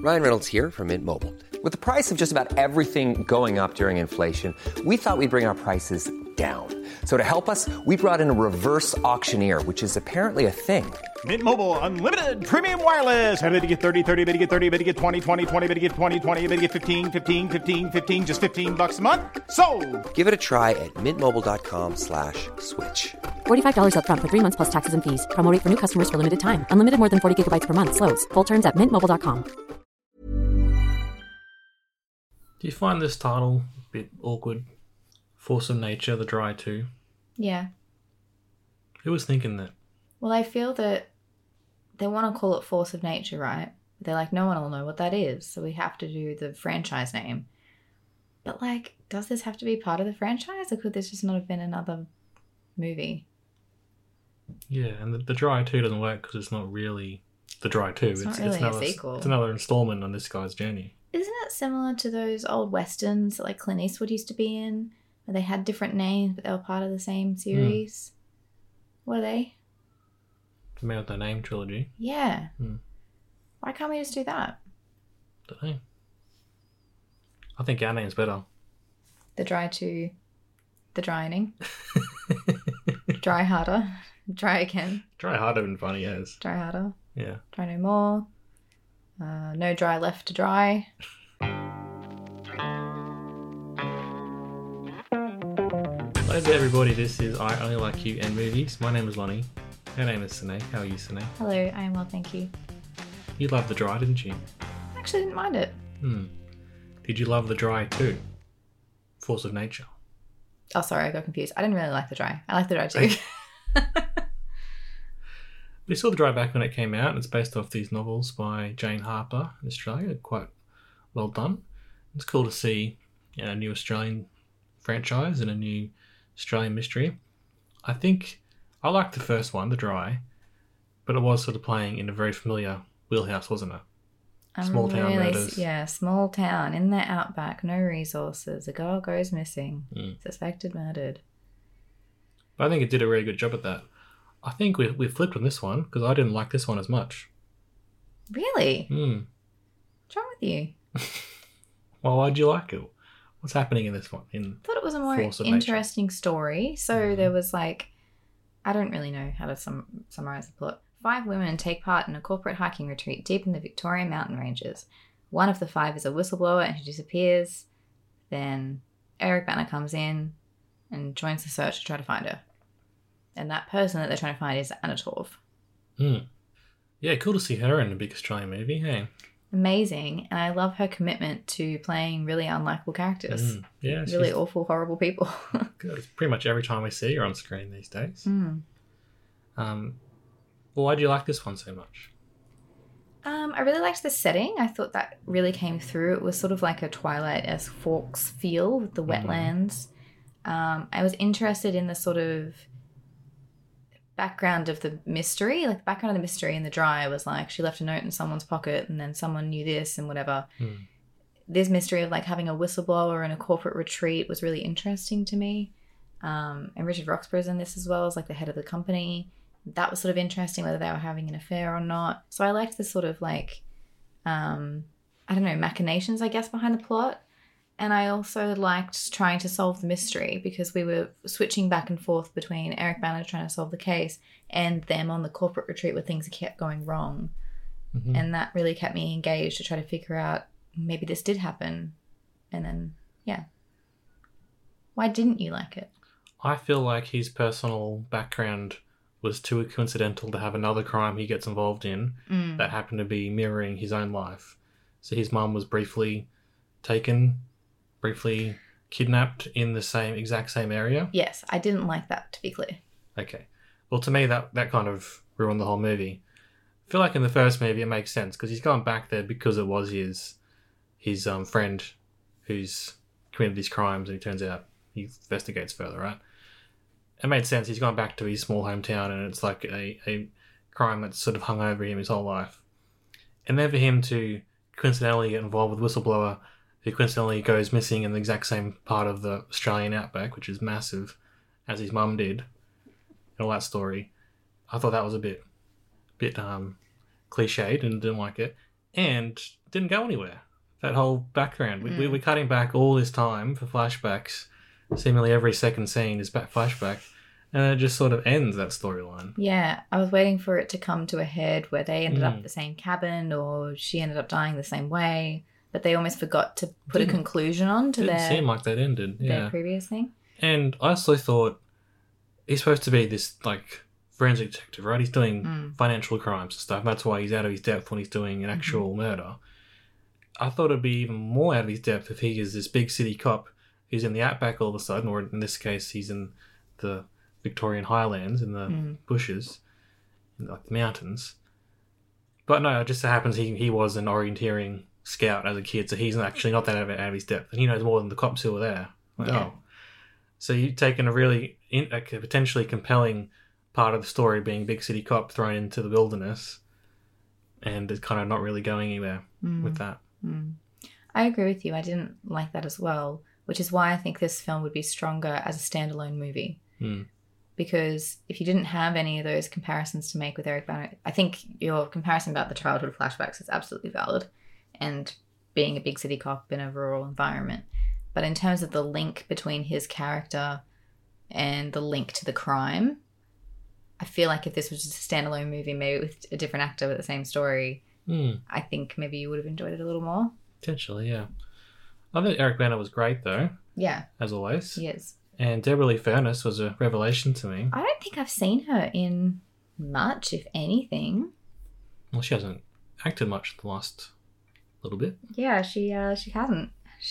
Ryan Reynolds here from Mint Mobile. With the price of just about everything going up during inflation, we thought we'd bring our prices down. So to help us, we brought in a reverse auctioneer, which is apparently a thing. Mint Mobile Unlimited Premium Wireless. How to get 30, 30, bit to get 30, bit to get 20, 20, 20, bit to get 20, 20, bit to get 15, 15, 15, 15, just $15 a month? Sold! Give it a try at mintmobile.com/switch. $45 up front for 3 months plus taxes and fees. Promo rate for new customers for limited time. Unlimited more than 40 gigabytes per month. Slows full terms at mintmobile.com. Do you find this title a bit awkward? Force of Nature, The Dry 2. Yeah. Who was thinking that? Well, I feel that they want to call it Force of Nature, right? But they're like, no one will know what that is, so we have to do the franchise name. But, like, does this have to be part of the franchise, or could this just not have been another movie? Yeah, and the Dry 2 doesn't work because it's not really The Dry 2. It's not really a sequel. It's another installment on this guy's journey. Isn't it similar to those old westerns that, like, Clint Eastwood used to be in, where they had different names, but they were part of the same series? What are they? The Man with No Name trilogy. Yeah. Why can't we just do that? Don't know. I think our name's better. The Dry 2. The Drying. Dry Harder. Dry Again. Dry Harder and funny as. Dry Harder. Yeah. Dry No More. No Dry Left to Dry. Hello there everybody, this is I Only Like You and Movies. My name is Lonnie. Her name is Sine. How are you, Sine? Hello, I am well, thank you. You loved The Dry, didn't you? I actually didn't mind it. Did you love The Dry too? Force of Nature. Oh, sorry, I got confused. I didn't really like The Dry. I like The Dry too. We saw The Dry back when it came out, and it's based off these novels by Jane Harper in Australia. Quite well done. It's cool to see a new Australian franchise and a new Australian mystery. I think I liked the first one, The Dry, but it was sort of playing in a very familiar wheelhouse, wasn't it? Small town murders. Yeah, small town, in the outback, no resources. A girl goes missing. Suspected murdered. But I think it did a really good job at that. I think we flipped on this one, because I didn't like this one as much. Really? What's wrong with you? Well, why'd you like it? What's happening in this one? I thought it was a more interesting story. So there was like, I don't really know how to summarize the plot. 5 women take part in a corporate hiking retreat deep in the Victorian mountain ranges. One of the 5 is a whistleblower and she disappears. Then Eric Bana comes in and joins the search to try to find her. And that person that they're trying to find is Anna Torv. Yeah, cool to see her in a big Australian movie, hey? Amazing. And I love her commitment to playing really unlikable characters. Yeah, really awful, horrible people. Good. It's pretty much every time we see her on screen these days. Well, why do you like this one so much? I really liked the setting. I thought that really came through. It was sort of like a Twilight-esque Forks feel with the wetlands. I was interested in the sort of background of the mystery. Like the background of the mystery in The Dry was like she left a note in someone's pocket and then someone knew this and whatever. This mystery of like having a whistleblower in a corporate retreat was really interesting to me. And Richard Roxburgh's in this as well as like the head of the company. That was sort of interesting, whether they were having an affair or not. So I liked the sort of like, I don't know, machinations, I guess, behind the plot. And I also liked trying to solve the mystery because we were switching back and forth between Eric Bana trying to solve the case and them on the corporate retreat where things kept going wrong. And that really kept me engaged to try to figure out maybe this did happen. And then, yeah. Why didn't you like it? I feel like his personal background was too coincidental to have another crime he gets involved in that happened to be mirroring his own life. So his mum was briefly kidnapped in the exact same area. Yes, I didn't like that, to be clear. Okay. Well, to me, that kind of ruined the whole movie. I feel like in the first movie it makes sense because he's gone back there because it was his friend who's committed these crimes, and it turns out he investigates further, right? It made sense. He's gone back to his small hometown and it's like a crime that's sort of hung over him his whole life. And then for him to coincidentally get involved with Whistleblower, who coincidentally goes missing in the exact same part of the Australian outback, which is massive, as his mum did, and all that story, I thought that was a bit cliched and didn't like it. and didn't go anywhere. That whole background. We're cutting back all this time for flashbacks. Seemingly every second scene is back flashback. And it just sort of ends that storyline. Yeah, I was waiting for it to come to a head where they ended up at the same cabin or she ended up dying the same way. But they almost forgot to put a conclusion on to Didn't seem like that ended. their previous thing. And I also thought he's supposed to be this, like, forensic detective, right? He's doing financial crimes and stuff. That's why he's out of his depth when he's doing an actual murder. I thought it'd be even more out of his depth if he is this big city cop who's in the outback all of a sudden, or in this case, he's in the Victorian Highlands in the bushes, in like the mountains. But no, it just so happens he was an orienteering scout as a kid, so he's actually not that out of his depth, and he knows more than the cops who were there. Like, oh. So you've taken a really a potentially compelling part of the story being big city cop thrown into the wilderness, and it's kind of not really going anywhere with that. I agree with you. I didn't like that as well, which is why I think this film would be stronger as a standalone movie. Because if you didn't have any of those comparisons to make with Eric Bana, I think your comparison about the childhood flashbacks is absolutely valid, and being a big city cop in a rural environment. But in terms of the link between his character and the link to the crime, I feel like if this was just a standalone movie, maybe with a different actor with the same story, I think maybe you would have enjoyed it a little more. Potentially, yeah. I think Eric Bana was great, though. Yeah. As always. He is. And Deborah Lee Furness was a revelation to me. I don't think I've seen her in much, if anything. Well, she hasn't acted much the last little bit. Yeah, she hasn't.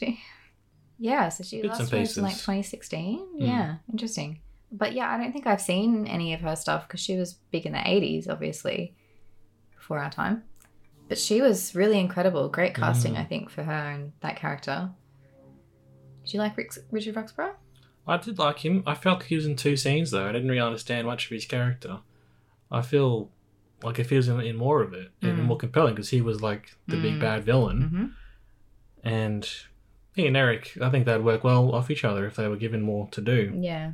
So she Bits last and was in like pieces. 2016. Yeah, interesting. But yeah, I don't think I've seen any of her stuff because she was big in the 80s, obviously, before our time. But she was really incredible. Great casting, I think, for her and that character. Did you like Richard Roxburgh? I did like him. I felt he was in 2 scenes, though. I didn't really understand much of his character. I feel like if he was in more of it, it'd be more compelling because he was like the big bad villain. And he and Eric, I think they'd work well off each other if they were given more to do. Yeah.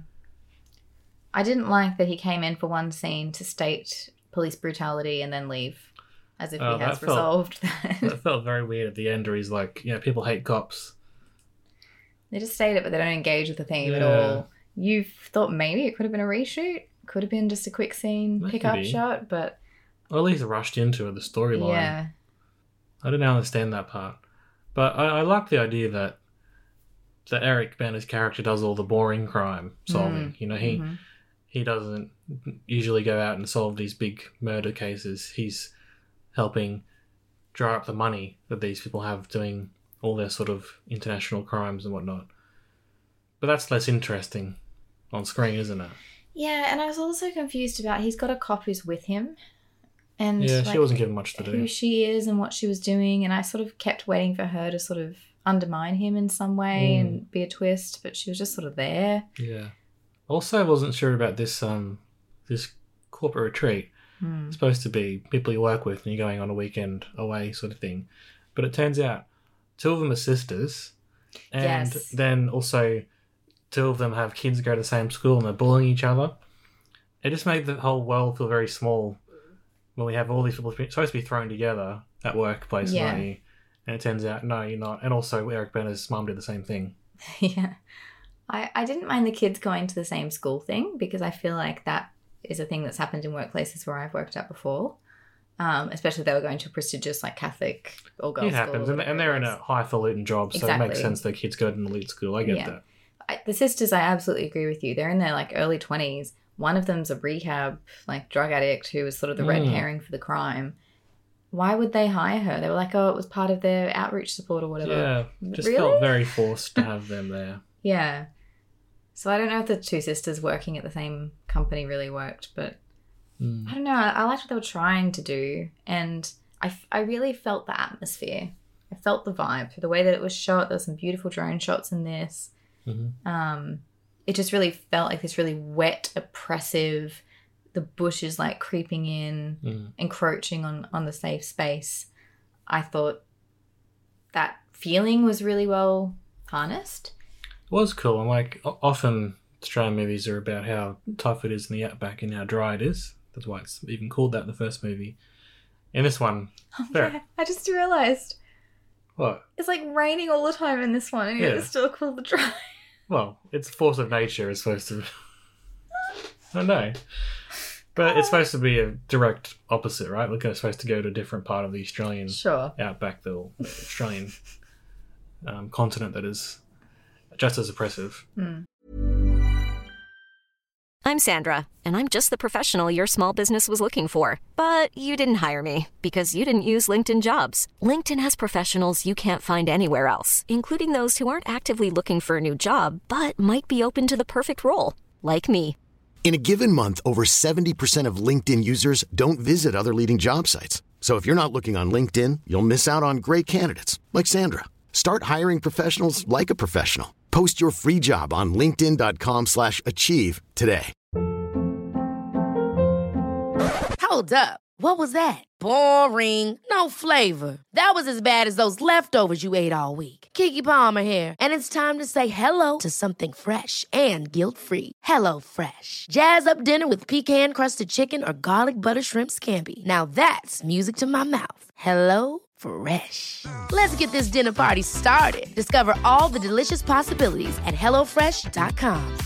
I didn't like that he came in for one scene to state police brutality and then leave. As if he has resolved that. That felt very weird at the end where he's like, people hate cops. They just state it, but they don't engage with the theme at all. You thought maybe it could have been a reshoot. Could have been just a quick scene, pick-up shot, but... Or at least rushed into the storyline. Yeah. I didn't understand that part. But I like the idea that Eric Bana's character does all the boring crime solving. He doesn't usually go out and solve these big murder cases. He's helping dry up the money that these people have doing all their sort of international crimes and whatnot. But that's less interesting on screen, isn't it? Yeah, and I was also confused about he's got a cop who's with him. And yeah, she wasn't given much to do. Who she is and what she was doing, and I sort of kept waiting for her to sort of undermine him in some way and be a twist, but she was just sort of there. Yeah. Also, I wasn't sure about this this corporate retreat. It's supposed to be people you work with and you're going on a weekend away sort of thing. But it turns out 2 of them are sisters, and then also 2 of them have kids go to the same school and they're bullying each other. It just made the whole world feel very small when we have all these people supposed to be thrown together at workplace, aren't you? And it turns out, no, you're not. And also Eric Bana's mum did the same thing. Yeah. I didn't mind the kids going to the same school thing because I feel like that is a thing that's happened in workplaces where I've worked at before. Especially if they were going to a prestigious like Catholic or girls' school. It happens, and they're in a highfalutin job, so it makes sense their kids go to an elite school. I get that. The sisters, I absolutely agree with you. They're in their like early 20s. One of them's a rehab like drug addict who was sort of the red herring for the crime. Why would they hire her? They were like, oh, it was part of their outreach support or whatever. Yeah, just felt very forced to have them there. Yeah. So I don't know if the 2 sisters working at the same company really worked, but I don't know. I liked what they were trying to do, and I really felt the atmosphere. I felt the vibe. The way that it was shot, there were some beautiful drone shots in this. It just really felt like this really wet, oppressive, the bush is like creeping in, encroaching on the safe space. I thought that feeling was really well harnessed. It was cool. And like often Australian movies are about how tough it is in the outback and how dry it is. That's why it's even called that in the first movie. In this one, Yeah, I just realised what? it's like raining all the time in this one, and yet Yeah. it's still called the Dry. Well, it's force of nature. It's supposed to. I know, but it's supposed to be a direct opposite, right? We're supposed to go to a different part of the Australian Sure. outback, the Australian continent that is just as oppressive. I'm Sandra, and I'm just the professional your small business was looking for. But you didn't hire me because you didn't use LinkedIn Jobs. LinkedIn has professionals you can't find anywhere else, including those who aren't actively looking for a new job, but might be open to the perfect role, like me. In a given month, over 70% of LinkedIn users don't visit other leading job sites. So if you're not looking on LinkedIn, you'll miss out on great candidates like Sandra. Start hiring professionals like a professional. Post your free job on linkedin.com/achieve today. Hold up. What was that? Boring. No flavor. That was as bad as those leftovers you ate all week. Keke Palmer here, and it's time to say hello to something fresh and guilt-free. Hello Fresh. Jazz up dinner with pecan-crusted chicken or garlic butter shrimp scampi. Now that's music to my mouth. Hello Fresh. Let's get this dinner party started. Discover all the delicious possibilities at hellofresh.com.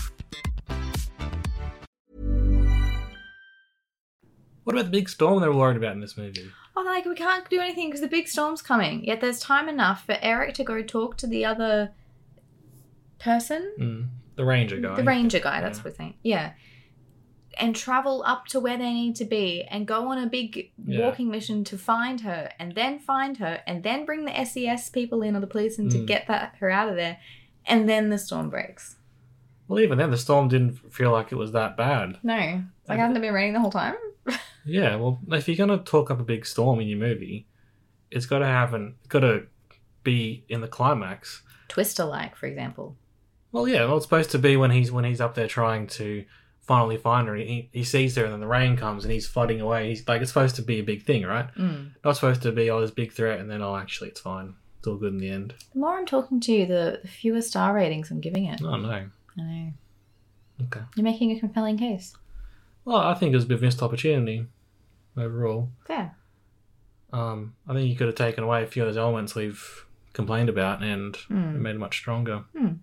What about the big storm they were worried about in this movie? Oh, like, we can't do anything because the big storm's coming. Yet there's time enough for Eric to go talk to the other person. The ranger guy. The ranger guy, that's what we're saying. Yeah. And travel up to where they need to be and go on a big walking mission to find her, and then bring the SES people in or the police in to get her out of there. And then the storm breaks. Well, even then, the storm didn't feel like it was that bad. No. It's like, hasn't it been raining the whole time? Yeah, well, if you're going to talk up a big storm in your movie, it's got to be in the climax. Twister-like, for example. Well, yeah, well, it's supposed to be when he's up there trying to finally find her. He sees her, and then the rain comes, and he's flooding away. He's like, it's supposed to be a big thing, right? Not supposed to be, this big threat, and then, actually, it's fine. It's all good in the end. The more I'm talking to you, the fewer star ratings I'm giving it. Oh, no. I know. Okay. You're making a compelling case. Well, I think it was a bit of a missed opportunity overall. Fair. I think you could have taken away a few of those elements we've complained about and made it much stronger.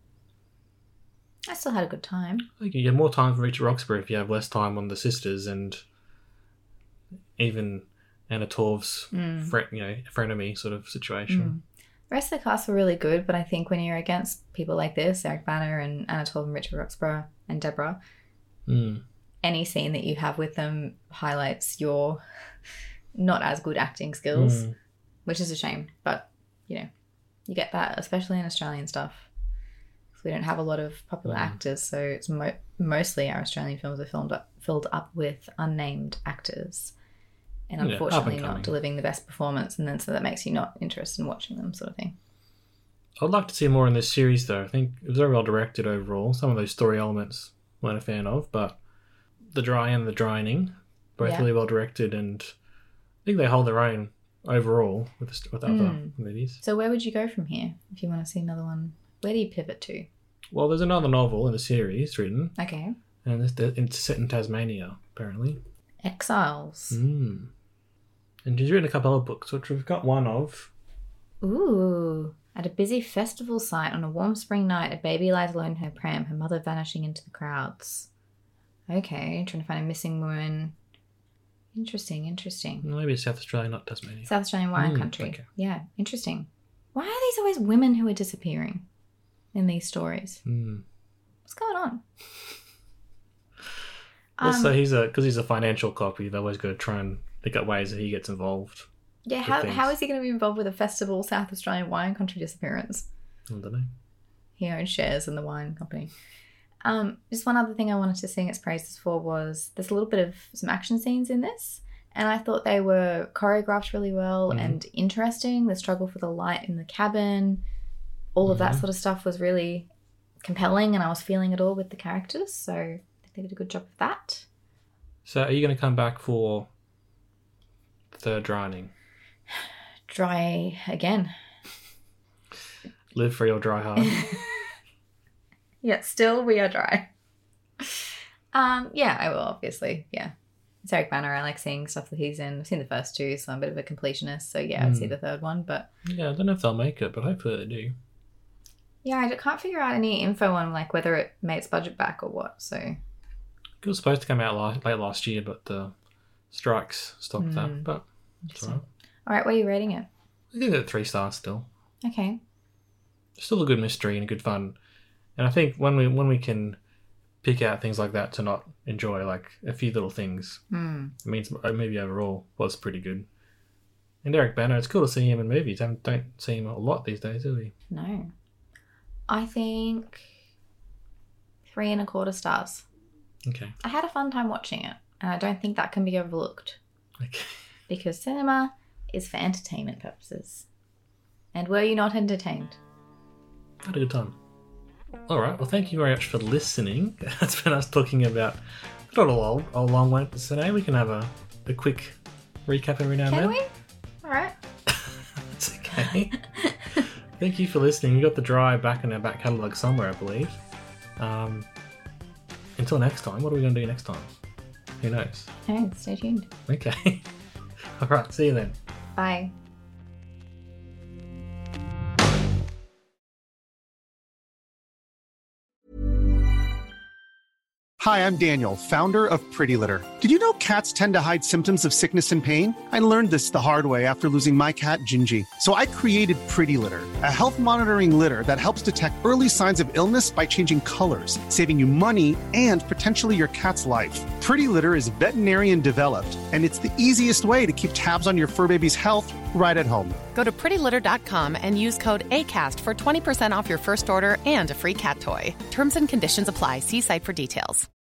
I still had a good time. I think you get more time for Richard Roxburgh if you have less time on the sisters and even Anna Torv's frenemy sort of situation. The rest of the cast were really good, but I think when you're against people like this, Eric Bana and Anna Torv and Richard Roxburgh and Deborah, any scene that you have with them highlights your not as good acting skills, which is a shame. But, you get that, especially in Australian stuff. We don't have a lot of popular actors, so it's mostly our Australian films are filled up with unnamed actors, and unfortunately not delivering the best performance, and then so that makes you not interested in watching them, sort of thing. I'd like to see more in this series, though. I think it was very well directed overall. Some of those story elements I weren't a fan of, but The Dry and The Drying, both really well directed, and I think they hold their own overall with other movies. So where would you go from here if you want to see another one? Where do you pivot to? Well, there's another novel in the series written. Okay. And it's set in Tasmania, apparently. Exiles. And she's written a couple of books, which we've got one of. Ooh. At a busy festival site on a warm spring night, a baby lies alone in her pram, her mother vanishing into the crowds. Okay, trying to find a missing woman. Interesting. Maybe it's South Australia, not Tasmania. South Australian wine country. Okay. Yeah, interesting. Why are these always women who are disappearing in these stories? What's going on? Also, because he's a financial cop, he's always got to try and pick up ways that he gets involved. Yeah, how is he going to be involved with a festival South Australian wine country disappearance? I don't know. He owns shares in the wine company. Just one other thing I wanted to sing its praises for was there's a little bit of some action scenes in this, and I thought they were choreographed really well and interesting. The struggle for the light in the cabin, all of that sort of stuff was really compelling, and I was feeling it all with the characters, so I think they did a good job of that. So are you going to come back for The Drying? Dry again. Live free or dry hard. Yeah, still we are dry. Yeah, I will, obviously. Yeah. It's Eric Bana. I like seeing stuff that he's in. I've seen the first two, so I'm a bit of a completionist. So yeah, I'd see the third one. But yeah, I don't know if they'll make it, but hopefully they do. Yeah, I can't figure out any info on like whether it made its budget back or what. So it was supposed to come out late last year, but the strikes stopped that. But it's all right. All right, what are you rating it? I think it's 3 stars still. Okay. Still a good mystery and a good fun. And I think when we can pick out things like that to not enjoy, like a few little things, it means maybe overall was pretty good. And Eric Bana, it's cool to see him in movies. I don't see him a lot these days, do we? No. I think 3.25 stars. Okay. I had a fun time watching it, and I don't think that can be overlooked. Okay. Because cinema is for entertainment purposes. And were you not entertained? I had a good time. All right. Well, thank you very much for listening. That's been us talking about not a long one today. We can have a quick recap every now and then. Can we? All right. That's okay. Thank you for listening. You got The Dry back in our back catalogue somewhere, I believe. Until next time, what are we going to do next time? Who knows? Hey, stay tuned. Okay. All right. See you then. Bye. Hi, I'm Daniel, founder of Pretty Litter. Did you know cats tend to hide symptoms of sickness and pain? I learned this the hard way after losing my cat, Gingy. So I created Pretty Litter, a health monitoring litter that helps detect early signs of illness by changing colors, saving you money and potentially your cat's life. Pretty Litter is veterinarian developed, and it's the easiest way to keep tabs on your fur baby's health right at home. Go to prettylitter.com and use code ACAST for 20% off your first order and a free cat toy. Terms and conditions apply. See site for details.